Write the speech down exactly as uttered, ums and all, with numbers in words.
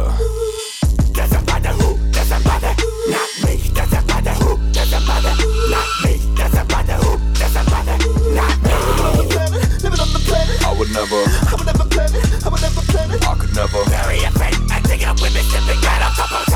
bother. Doesn't bother who, doesn't bother. Not me, doesn't bother who, doesn't bother. Not me, doesn't bother who, doesn't bother. Not me. Living on the planet, I would never, I would never plan it, I would never plan it. I could never. Very offended, I take it up with me, sipping, got on top of